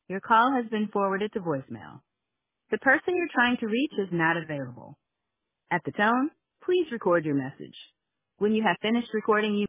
Your call has been forwarded to voicemail. The person you're trying to reach is not available. At the tone, please record your message. When you have finished recording, you